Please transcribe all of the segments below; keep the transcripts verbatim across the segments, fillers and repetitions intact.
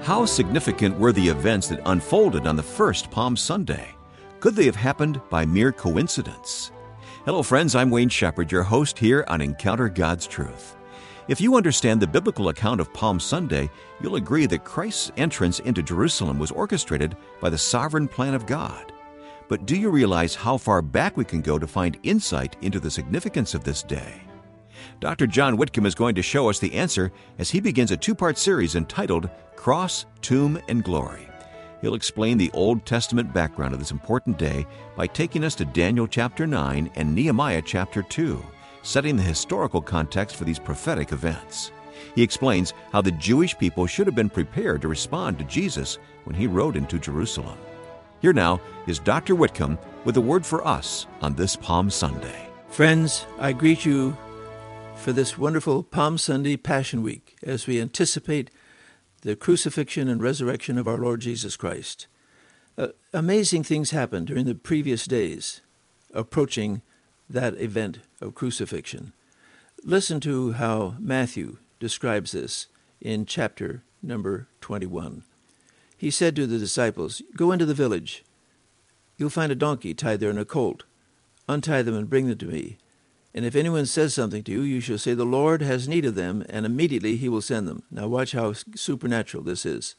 How significant were the events that unfolded on the first Palm Sunday? Could they have happened by mere coincidence? Hello, friends. I'm Wayne Shepherd, your host here on Encounter God's Truth. If you understand the biblical account of Palm Sunday, you'll agree that Christ's entrance into Jerusalem was orchestrated by the sovereign plan of God. But do you realize how far back we can go to find insight into the significance of this day? Doctor John Whitcomb is going to show us the answer as he begins a two-part series entitled Cross, Tomb, and Glory. He'll explain the Old Testament background of this important day by taking us to Daniel chapter nine and Nehemiah chapter two, setting the historical context for these prophetic events. He explains how the Jewish people should have been prepared to respond to Jesus when he rode into Jerusalem. Here now is Doctor Whitcomb with a word for us on this Palm Sunday. Friends, I greet you for this wonderful Palm Sunday Passion Week as we anticipate the crucifixion and resurrection of our Lord Jesus Christ. Uh, amazing things happened during the previous days approaching that event of crucifixion. Listen to how Matthew describes this in chapter number twenty-one. He said to the disciples, "Go into the village. You'll find a donkey tied there and a colt. Untie them and bring them to me. And if anyone says something to you, you shall say, 'The Lord has need of them,' and immediately he will send them." Now watch how supernatural this is.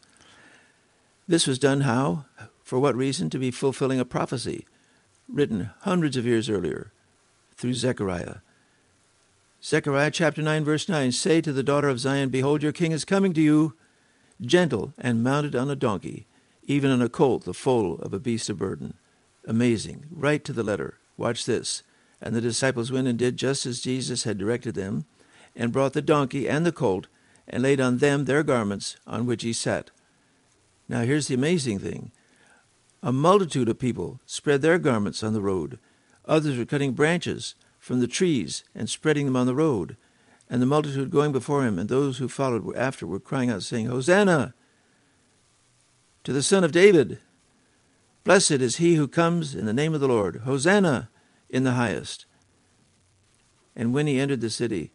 This was done how? For what reason? To be fulfilling a prophecy written hundreds of years earlier through Zechariah. Zechariah chapter nine, verse nine, "Say to the daughter of Zion, Behold, your king is coming to you, gentle and mounted on a donkey, even on a colt, the foal of a beast of burden." Amazing. Right to the letter. Watch this. "And the disciples went and did just as Jesus had directed them, and brought the donkey and the colt, and laid on them their garments, on which he sat." Now here's the amazing thing. A multitude of people spread their garments on the road. Others were cutting branches from the trees and spreading them on the road. And the multitude going before him and those who followed after were crying out, saying, "Hosanna to the Son of David! Blessed is he who comes in the name of the Lord! Hosanna in the highest." And when he entered the city,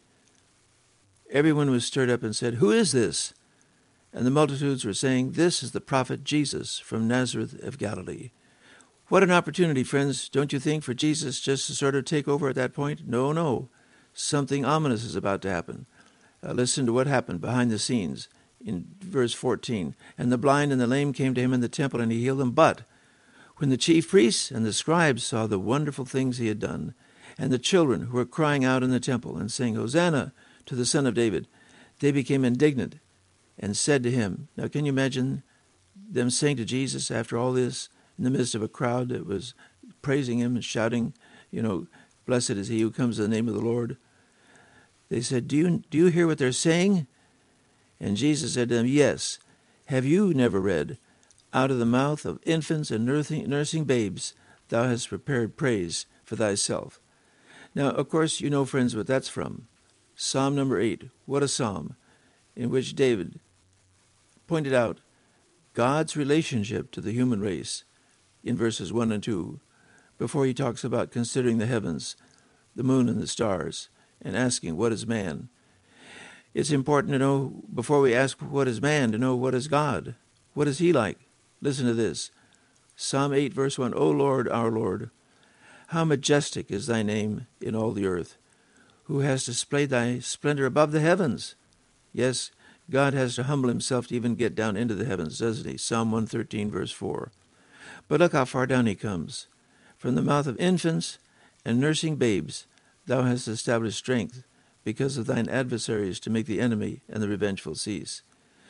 everyone was stirred up and said, "Who is this?" And the multitudes were saying, "This is the prophet Jesus from Nazareth of Galilee." What an opportunity, friends, don't you think, for Jesus just to sort of take over at that point? No, no. Something ominous is about to happen. Uh, listen to what happened behind the scenes in verse fourteen. "And the blind and the lame came to him in the temple, and he healed them. But when the chief priests and the scribes saw the wonderful things he had done, and the children who were crying out in the temple and saying, 'Hosanna to the Son of David,' they became indignant and said to him," now can you imagine them saying to Jesus after all this, in the midst of a crowd that was praising him and shouting, you know, "Blessed is he who comes in the name of the Lord"? They said, do you, do you hear what they're saying?" And Jesus said to them, "Yes. Have you never read, 'Out of the mouth of infants and nursing, nursing babes, thou hast prepared praise for thyself'?" Now, of course, you know, friends, what that's from. Psalm number eight. What a psalm, in which David pointed out God's relationship to the human race in verses one and two, before he talks about considering the heavens, the moon and the stars, and asking, "What is man?" It's important to know, before we ask what is man, to know what is God. What is he like? Listen to this. Psalm eight, verse one, "O Lord, our Lord, how majestic is thy name in all the earth, who has displayed thy splendor above the heavens." Yes, God has to humble himself to even get down into the heavens, doesn't he? Psalm one thirteen, verse four. But look how far down he comes. "From the mouth of infants and nursing babes, thou hast established strength because of thine adversaries, to make the enemy and the revengeful cease."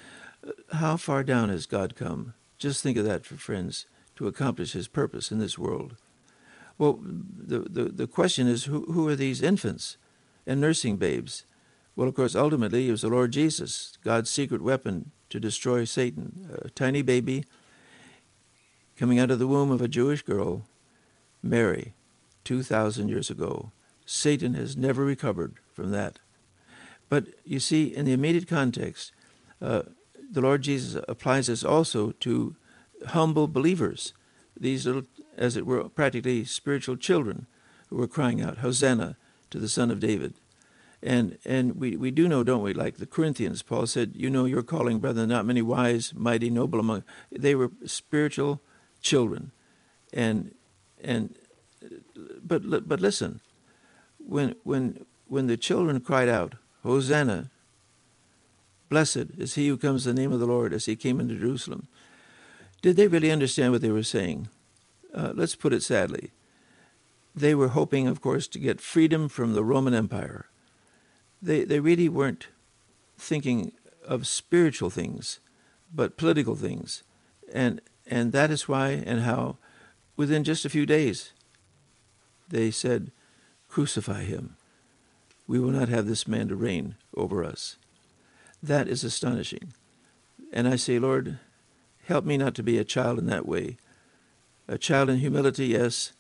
How far down has God come? Just think of that, for friends, to accomplish his purpose in this world. Well, the, the, the question is, who, who are these infants and nursing babes? Well, of course, ultimately, it was the Lord Jesus, God's secret weapon to destroy Satan, a tiny baby coming out of the womb of a Jewish girl, Mary, two thousand years ago. Satan has never recovered from that. But you see, in the immediate context, uh, the Lord Jesus applies this also to humble believers, these little, as it were, practically spiritual children who were crying out, "Hosanna to the Son of David." And and we, we do know, don't we, like the Corinthians, Paul said, you know your calling, brethren, not many wise, mighty, noble among. They were spiritual children. And and but but listen, when when when the children cried out, Hosanna, blessed is he who comes in the name of the Lord, as he came into Jerusalem, did they really understand what they were saying? Uh, let's put it sadly. They were hoping, of course, to get freedom from the Roman Empire. They they really weren't thinking of spiritual things, but political things. And and that is why and how, within just a few days, they said, crucify him. We will not have this man to reign over us. That is astonishing. And I say, Lord, help me not to be a child in that way. A child in humility, yes,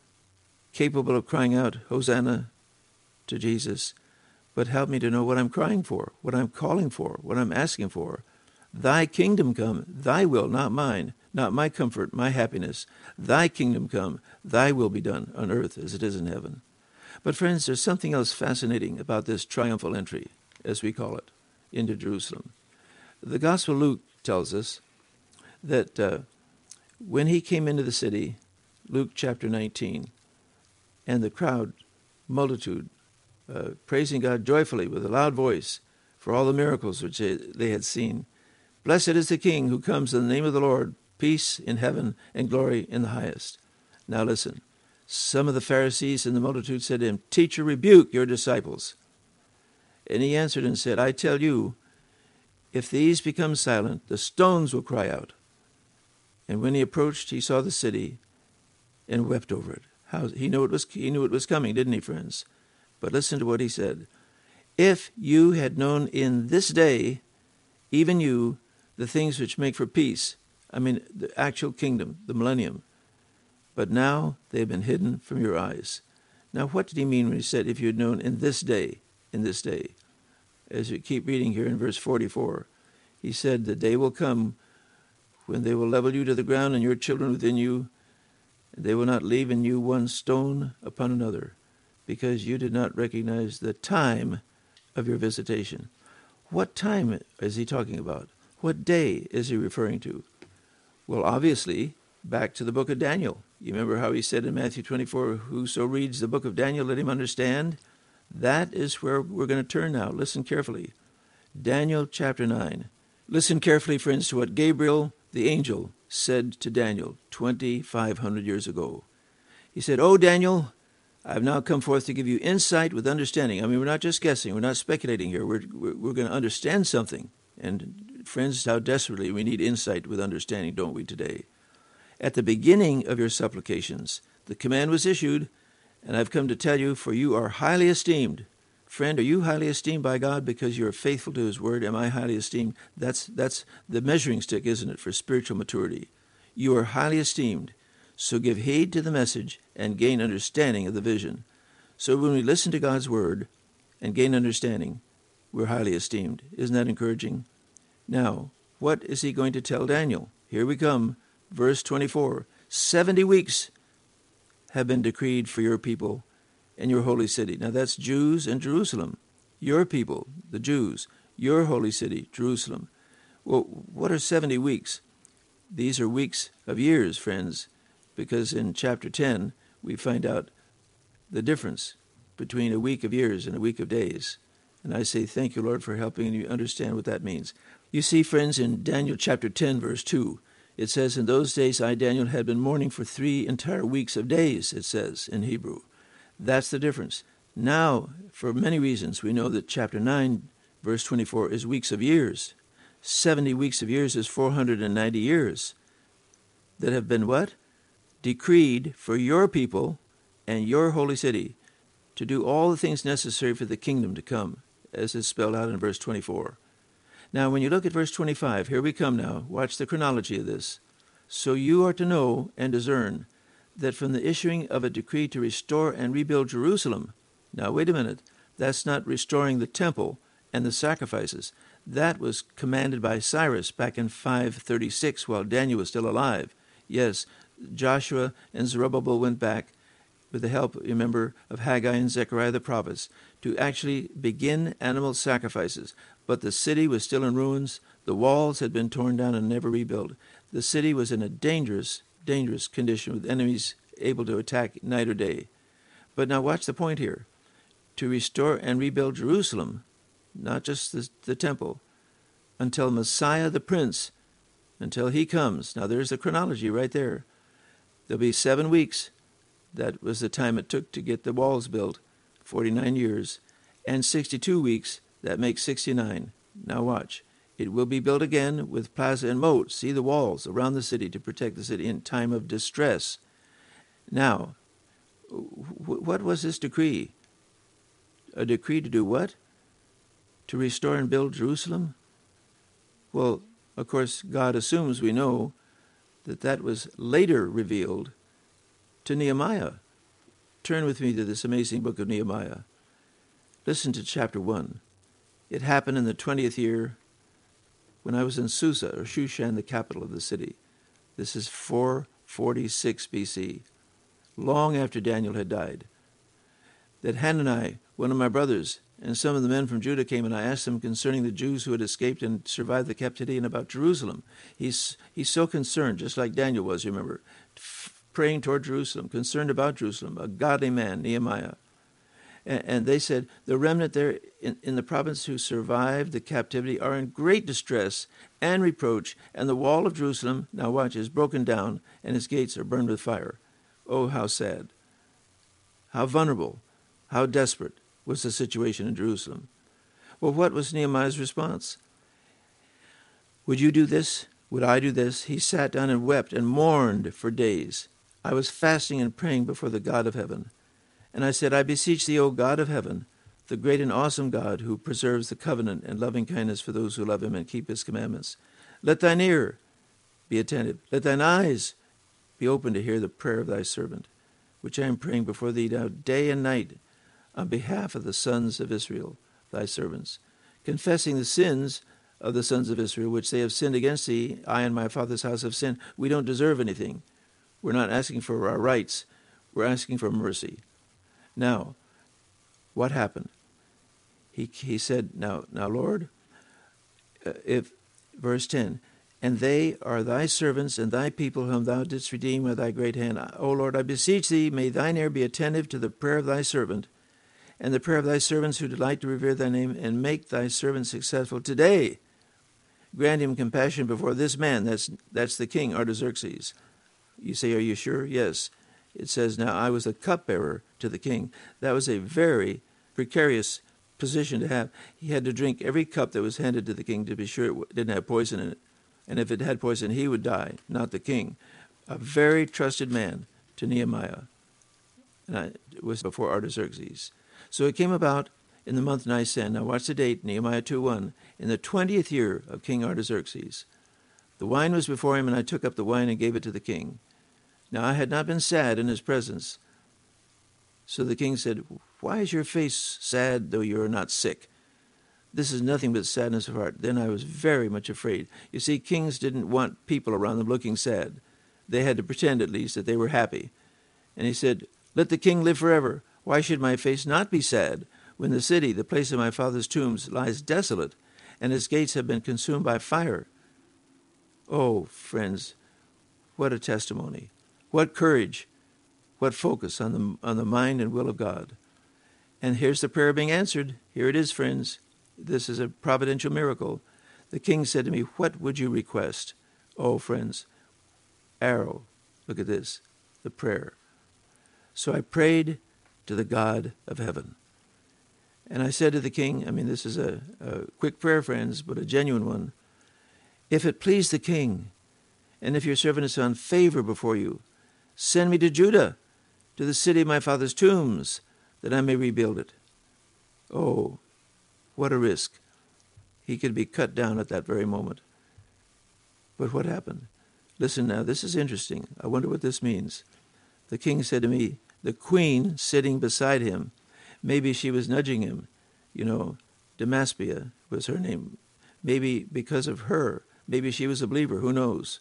capable of crying out, Hosanna to Jesus, but help me to know what I'm crying for, what I'm calling for, what I'm asking for. Thy kingdom come, thy will, not mine, not my comfort, my happiness. Thy kingdom come, thy will be done on earth as it is in heaven. But friends, there's something else fascinating about this triumphal entry, as we call it, into Jerusalem. The Gospel of Luke tells us that uh, when he came into the city, Luke chapter nineteen, and the crowd, multitude, uh, praising God joyfully with a loud voice for all the miracles which they, they had seen. Blessed is the King who comes in the name of the Lord, peace in heaven and glory in the highest. Now listen, some of the Pharisees in the multitude said to him, Teacher, rebuke your disciples. And he answered and said, I tell you, if these become silent, the stones will cry out. And when he approached, he saw the city and wept over it. How, he knew it was he knew it was coming, didn't he, friends? But listen to what he said. If you had known in this day, even you, the things which make for peace, I mean, the actual kingdom, the millennium, but now they have been hidden from your eyes. Now, what did he mean when he said, if you had known in this day, in this day? As you keep reading here in verse forty-four, he said, the day will come when they will level you to the ground and your children within you, and they will not leave in you one stone upon another, because you did not recognize the time of your visitation. What time is he talking about? What day is he referring to? Well, obviously, back to the book of Daniel. You remember how he said in Matthew twenty-four, whoso reads the book of Daniel, let him understand? That is where we're going to turn now. Listen carefully. Daniel chapter nine. Listen carefully, friends, to what Gabriel, the angel, said to Daniel twenty-five hundred years ago. He said, O Daniel, I have now come forth to give you insight with understanding. I mean, we're not just guessing. We're not speculating here. We're, we're, we're going to understand something. And friends, how desperately we need insight with understanding, don't we, today? At the beginning of your supplications, the command was issued, and I've come to tell you, for you are highly esteemed. Friend, are you highly esteemed by God because you're faithful to his word? Am I highly esteemed? That's, that's the measuring stick, isn't it, for spiritual maturity? You are highly esteemed. So give heed to the message and gain understanding of the vision. So when we listen to God's word and gain understanding, we're highly esteemed. Isn't that encouraging? Now, what is he going to tell Daniel? Here we come. Verse twenty-four. Seventy weeks have been decreed for your people and your holy city. Now that's Jews and Jerusalem. Your people, the Jews, your holy city, Jerusalem. Well, what are seventy weeks? These are weeks of years, friends, because in chapter ten, we find out the difference between a week of years and a week of days. And I say, thank you, Lord, for helping you understand what that means. You see, friends, in Daniel chapter ten, verse two, it says, in those days I, Daniel, had been mourning for three entire weeks of days, it says in Hebrew. That's the difference. Now, for many reasons, we know that chapter nine, verse twenty-four, is weeks of years. seventy weeks of years is four hundred ninety years that have been what? Decreed for your people and your holy city to do all the things necessary for the kingdom to come, as is spelled out in verse twenty-four. Now, when you look at verse twenty-five, here we come now. Watch the chronology of this. So you are to know and discern that from the issuing of a decree to restore and rebuild Jerusalem, now wait a minute, that's not restoring the temple and the sacrifices. That was commanded by Cyrus back in five thirty-six while Daniel was still alive. Yes, Joshua and Zerubbabel went back with the help, remember, of Haggai and Zechariah the prophets to actually begin animal sacrifices. But the city was still in ruins. The walls had been torn down and never rebuilt. The city was in a dangerous, dangerous condition with enemies able to attack night or day. But now watch the point here. To restore and rebuild Jerusalem, not just the, the temple, until Messiah the Prince, until he comes. Now there's the chronology right there. There'll be seven weeks. That was the time it took to get the walls built, forty-nine years, and sixty-two weeks. That makes sixty-nine. Now watch. It will be built again with plaza and moat. See the walls around the city to protect the city in time of distress. Now, what was this decree? A decree to do what? To restore and build Jerusalem? Well, of course, God assumes we know that that was later revealed to Nehemiah. Turn with me to this amazing book of Nehemiah. Listen to chapter one. It happened in the twentieth year when I was in Susa, or Shushan, the capital of the city. This is four forty-six B C, long after Daniel had died, that Hanani, one of my brothers, and some of the men from Judah came, and I asked them concerning the Jews who had escaped and survived the captivity and about Jerusalem. He's, he's so concerned, just like Daniel was, remember, f- praying toward Jerusalem, concerned about Jerusalem, a godly man, Nehemiah. And, and they said, the remnant there in, in the province who survived the captivity are in great distress and reproach, and the wall of Jerusalem, now watch, is broken down, and its gates are burned with fire. Oh, how sad, how vulnerable, how desperate was the situation in Jerusalem. Well, what was Nehemiah's response? Would you do this? Would I do this? He sat down and wept and mourned for days. I was fasting and praying before the God of heaven. And I said, I beseech thee, O God of heaven, the great and awesome God who preserves the covenant and loving kindness for those who love him and keep his commandments. Let thine ear be attentive. Let thine eyes be open to hear the prayer of thy servant, which I am praying before thee now day and night, on behalf of the sons of Israel, thy servants, confessing the sins of the sons of Israel, which they have sinned against thee. I and my father's house have sinned. We don't deserve anything. We're not asking for our rights. We're asking for mercy. Now, what happened? He he said, now, now, Lord, uh, if, verse ten, and they are thy servants and thy people whom thou didst redeem with thy great hand. O Lord, I beseech thee, may thine ear be attentive to the prayer of thy servant, and the prayer of thy servants who delight to revere thy name, and make thy servant successful today. Grant him compassion before this man. That's that's the king, Artaxerxes. You say, are you sure? Yes. It says, now I was a cupbearer to the king. That was a very precarious position to have. He had to drink every cup that was handed to the king to be sure it didn't have poison in it. And if it had poison, he would die, not the king. A very trusted man to Nehemiah. And I, it was before Artaxerxes. So it came about in the month Nisan. Now watch the date, Nehemiah two one. In the twentieth year of King Artaxerxes. The wine was before him, and I took up the wine and gave it to the king. Now I had not been sad in his presence. So the king said, why is your face sad, though you are not sick? This is nothing but sadness of heart. Then I was very much afraid. You see, kings didn't want people around them looking sad. They had to pretend, at least, that they were happy. And he said, let the king live forever. Why should my face not be sad when the city, the place of my father's tombs, lies desolate, and its gates have been consumed by fire? Oh, friends, what a testimony. What courage. What focus on the, on the mind and will of God. And here's the prayer being answered. Here it is, friends. This is a providential miracle. The king said to me, what would you request? Oh, friends, arrow. Look at this, the prayer. So I prayed to the God of heaven. And I said to the king, I mean, this is a, a quick prayer, friends, but a genuine one. If it please the king, and if your servant has found favor before you, send me to Judah, to the city of my father's tombs, that I may rebuild it. Oh, what a risk. He could be cut down at that very moment. But what happened? Listen now, this is interesting. I wonder what this means. The king said to me, the queen sitting beside him, maybe she was nudging him, you know, Damaspia was her name. Maybe because of her, maybe she was a believer, who knows?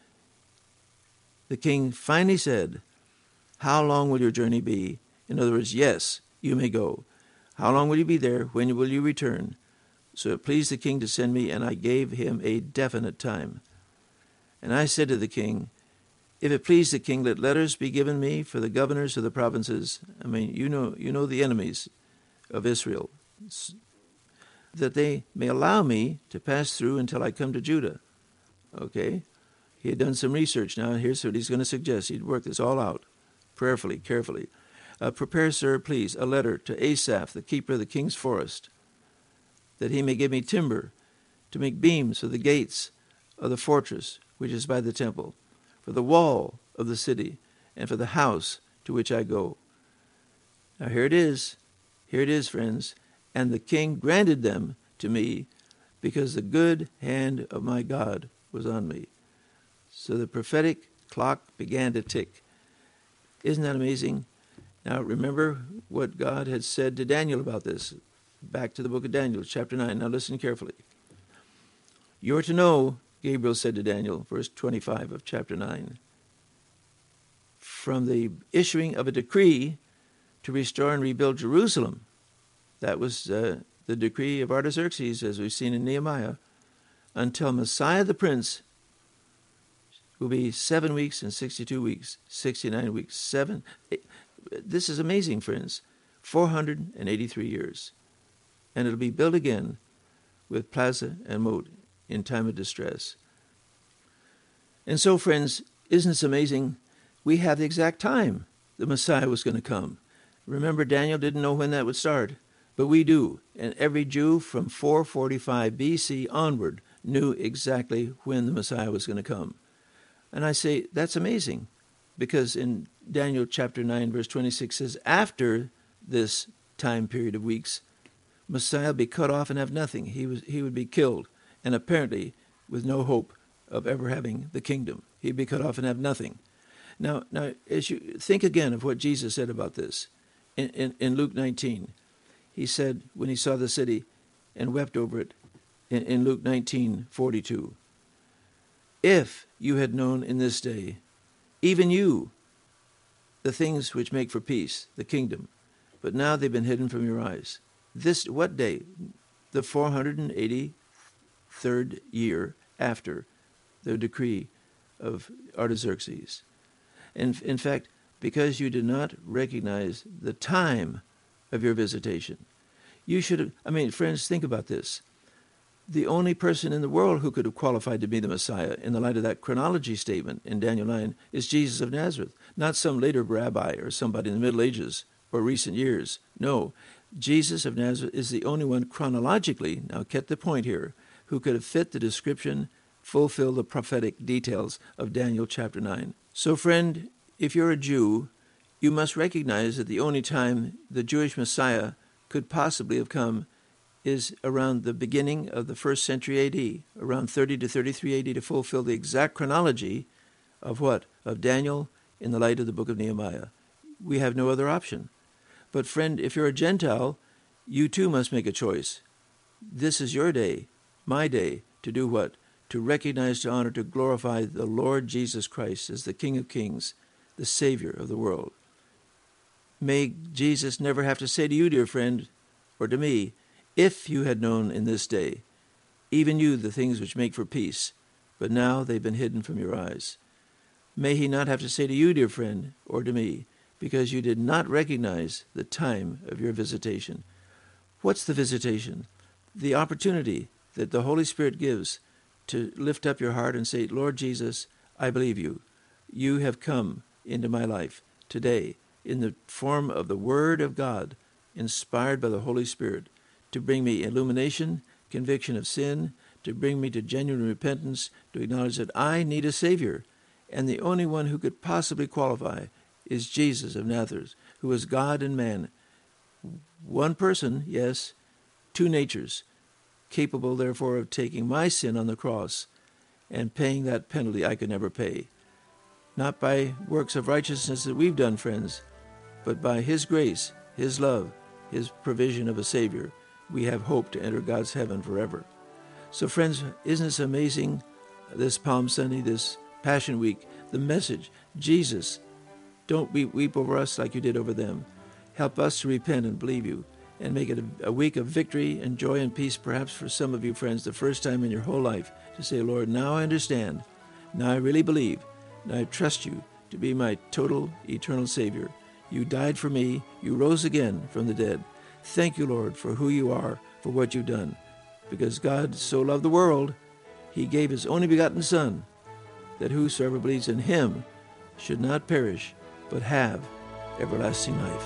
The king finally said, how long will your journey be? In other words, yes, you may go. How long will you be there? When will you return? So it pleased the king to send me, and I gave him a definite time. And I said to the king, if it please the king, let letters be given me for the governors of the provinces. I mean, you know, you know the enemies of Israel, that they may allow me to pass through until I come to Judah. Okay? He had done some research. Now, here's what he's going to suggest. He'd work this all out, prayerfully, carefully. Uh, prepare, sir, please, a letter to Asaph, the keeper of the king's forest, that he may give me timber to make beams for the gates of the fortress, which is by the temple, for the wall of the city, and for the house to which I go. Now here it is. Here it is, friends. And the king granted them to me because the good hand of my God was on me. So the prophetic clock began to tick. Isn't that amazing? Now remember what God had said to Daniel about this. Back to the book of Daniel, chapter nine. Now listen carefully. You're to know, Gabriel said to Daniel, verse twenty-five of chapter nine, from the issuing of a decree to restore and rebuild Jerusalem. That was uh, the decree of Artaxerxes, as we've seen in Nehemiah, until Messiah the Prince will be seven weeks and sixty-two weeks, sixty-nine weeks, seven. Eight. This is amazing, friends. four hundred eighty-three years. And it'll be built again with plaza and moat in time of distress. And so, friends, isn't this amazing? We have the exact time the Messiah was going to come. Remember, Daniel didn't know when that would start, but we do. And every Jew from four forty-five B C onward knew exactly when the Messiah was going to come. And I say, that's amazing, because in Daniel chapter nine, verse twenty-six says, after this time period of weeks, Messiah will be cut off and have nothing. He was he would be killed, and apparently with no hope of ever having the kingdom. He'd be cut off and have nothing. Now, now, as you think again of what Jesus said about this, in, in, in Luke nineteen, he said when he saw the city and wept over it, in, in Luke nineteen forty-two, if you had known in this day, even you, the things which make for peace, the kingdom, but now they've been hidden from your eyes. This, what day? The four hundred eighty-third year after the decree of Artaxerxes. And in fact, because you did not recognize the time of your visitation, you should have, I mean, friends, think about this. The only person in the world who could have qualified to be the Messiah in the light of that chronology statement in Daniel nine is Jesus of Nazareth, not some later rabbi or somebody in the Middle Ages or recent years. No, Jesus of Nazareth is the only one chronologically, now get the point here, who could have fit the description, fulfill the prophetic details of Daniel chapter nine. So friend, if you're a Jew, you must recognize that the only time the Jewish Messiah could possibly have come is around the beginning of the first century A D, around thirty to thirty-three A D, to fulfill the exact chronology of what? Of Daniel in the light of the book of Nehemiah. We have no other option. But friend, if you're a Gentile, you too must make a choice. This is your day, my day, to do what? To recognize, to honor, to glorify the Lord Jesus Christ as the King of Kings, the Savior of the world. May Jesus never have to say to you, dear friend, or to me, if you had known in this day, even you, the things which make for peace, but now they've been hidden from your eyes. May he not have to say to you, dear friend, or to me, because you did not recognize the time of your visitation. What's the visitation? The opportunity that the Holy Spirit gives to lift up your heart and say, Lord Jesus, I believe you. You have come into my life today in the form of the Word of God, inspired by the Holy Spirit, to bring me illumination, conviction of sin, to bring me to genuine repentance, to acknowledge that I need a Savior, and the only one who could possibly qualify is Jesus of Nazareth, who is God and man. One person, yes, two natures, capable therefore of taking my sin on the cross and paying that penalty I could never pay. Not by works of righteousness that we've done, friends, but by his grace, his love, his provision of a Savior, we have hope to enter God's heaven forever. So friends, isn't this amazing, this Palm Sunday, this Passion Week, the message, Jesus, don't weep, weep over us like you did over them. Help us to repent and believe you. and make it a, a week of victory and joy and peace, perhaps for some of you friends, the first time in your whole life, to say, Lord, now I understand. Now I really believe. Now I trust you to be my total, eternal Savior. You died for me. You rose again from the dead. Thank you, Lord, for who you are, for what you've done. Because God so loved the world, he gave his only begotten Son, that whosoever believes in him should not perish, but have everlasting life.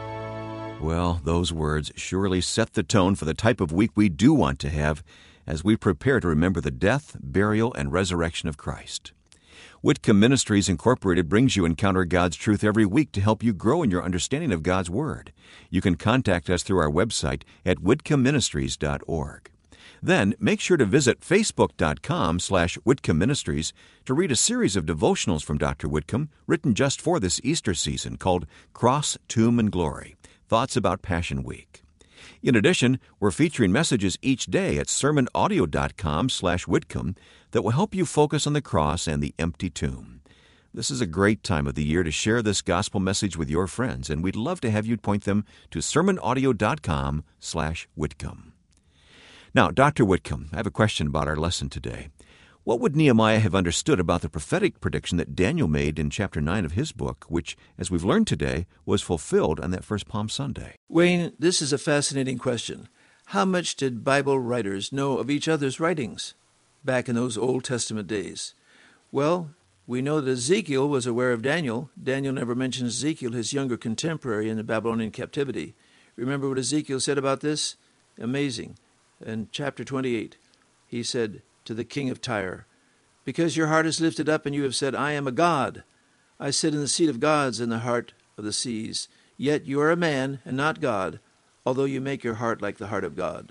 Well, those words surely set the tone for the type of week we do want to have as we prepare to remember the death, burial, and resurrection of Christ. Whitcomb Ministries Incorporated brings you Encounter God's Truth every week to help you grow in your understanding of God's Word. You can contact us through our website at whitcomb ministries dot org. Then make sure to visit facebook.com slash Whitcomb Ministries to read a series of devotionals from Doctor Whitcomb written just for this Easter season called Cross, Tomb, and Glory, Thoughts About Passion Week. In addition, we're featuring messages each day at sermon audio dot com slash Whitcomb that will help you focus on the cross and the empty tomb. This is a great time of the year to share this gospel message with your friends, and we'd love to have you point them to sermon audio dot com slash Whitcomb. Now, Doctor Whitcomb, I have a question about our lesson today. What would Nehemiah have understood about the prophetic prediction that Daniel made in chapter nine of his book, which, as we've learned today, was fulfilled on that first Palm Sunday? Wayne, this is a fascinating question. How much did Bible writers know of each other's writings back in those Old Testament days? Well, we know that Ezekiel was aware of Daniel. Daniel never mentions Ezekiel, his younger contemporary in the Babylonian captivity. Remember what Ezekiel said about this? Amazing. In chapter twenty-eight, he said to the king of Tyre, because your heart is lifted up and you have said, I am a god. I sit in the seat of gods in the heart of the seas. Yet you are a man and not God, although you make your heart like the heart of God.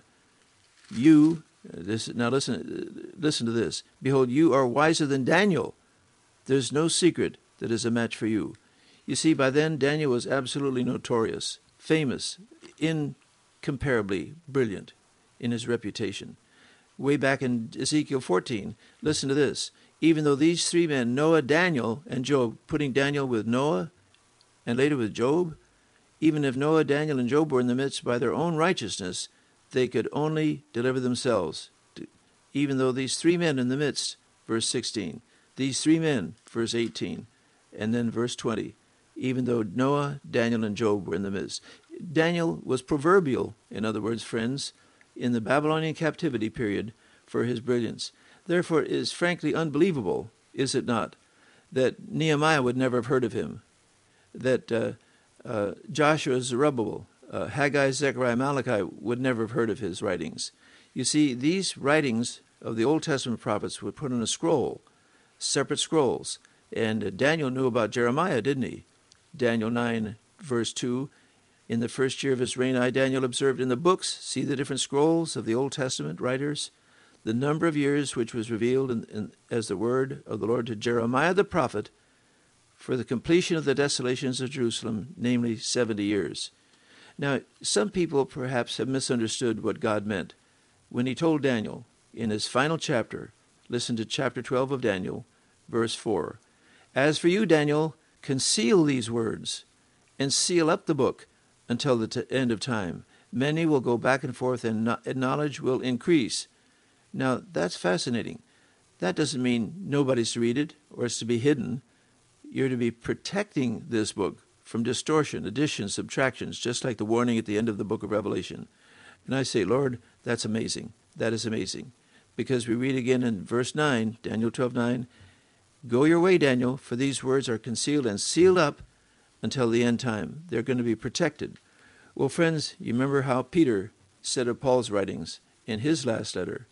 You, this, now listen, listen to this. Behold, you are wiser than Daniel. There's no secret that is a match for you. You see, by then, Daniel was absolutely notorious, famous, incomparably brilliant in his reputation. Way back in Ezekiel fourteen, listen to this. Even though these three men, Noah, Daniel, and Job, putting Daniel with Noah and later with Job, even if Noah, Daniel, and Job were in the midst by their own righteousness, they could only deliver themselves. Even though these three men in the midst, verse sixteen, these three men, verse eighteen, and then verse twenty, even though Noah, Daniel, and Job were in the midst. Daniel was proverbial, in other words, friends, in the Babylonian captivity period for his brilliance. Therefore, it is frankly unbelievable, is it not, that Nehemiah would never have heard of him, that uh, uh, Joshua, Zerubbabel, uh, Haggai, Zechariah, Malachi would never have heard of his writings. You see, these writings of the Old Testament prophets were put on a scroll, separate scrolls, and uh, Daniel knew about Jeremiah, didn't he? Daniel nine, verse two, in the first year of his reign, I, Daniel, observed in the books, see the different scrolls of the Old Testament writers, the number of years which was revealed in, in, as the word of the Lord to Jeremiah the prophet for the completion of the desolations of Jerusalem, namely seventy years. Now, some people perhaps have misunderstood what God meant when he told Daniel in his final chapter, listen to chapter twelve of Daniel, verse four, as for you, Daniel, conceal these words and seal up the book until the t- end of time. Many will go back and forth, and, no- and knowledge will increase. Now, that's fascinating. That doesn't mean nobody's to read it or it's to be hidden. You're to be protecting this book from distortion, additions, subtractions, just like the warning at the end of the book of Revelation. And I say, Lord, that's amazing. That is amazing. Because we read again in verse nine, Daniel twelve nine, go your way, Daniel, for these words are concealed and sealed up until the end time. They're going to be protected. Well, friends, you remember how Peter said of Paul's writings in his last letter,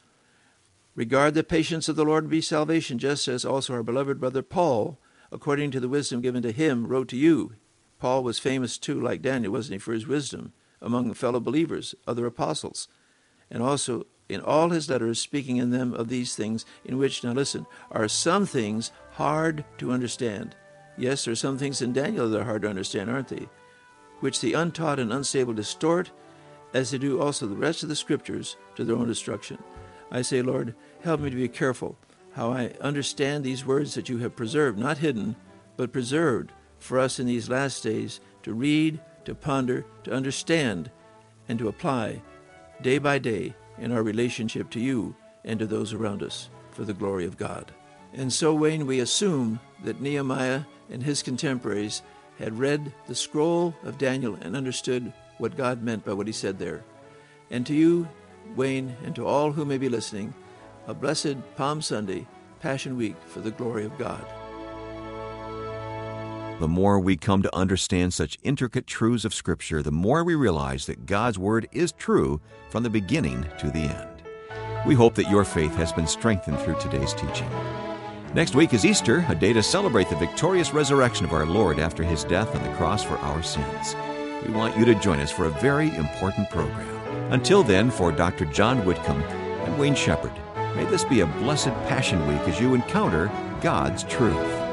regard the patience of the Lord be salvation, just as also our beloved brother Paul, according to the wisdom given to him, wrote to you. Paul was famous too, like Daniel, wasn't he, for his wisdom among fellow believers, other apostles, and also in all his letters speaking in them of these things, in which, now listen, are some things hard to understand. Yes, there are some things in Daniel that are hard to understand, aren't they? Which the untaught and unstable distort, as they do also the rest of the Scriptures, to their own destruction. I say, Lord, help me to be careful how I understand these words that you have preserved, not hidden, but preserved for us in these last days to read, to ponder, to understand, and to apply day by day in our relationship to you and to those around us for the glory of God. And so, Wayne, we assume that Nehemiah and his contemporaries had read the scroll of Daniel and understood what God meant by what he said there. And to you, Wayne, and to all who may be listening, a blessed Palm Sunday, Passion Week for the glory of God. The more we come to understand such intricate truths of Scripture, the more we realize that God's Word is true from the beginning to the end. We hope that your faith has been strengthened through today's teaching. Next week is Easter, a day to celebrate the victorious resurrection of our Lord after his death on the cross for our sins. We want you to join us for a very important program. Until then, for Doctor John Whitcomb, I'm Wayne Shepherd. May this be a blessed Passion Week as you encounter God's truth.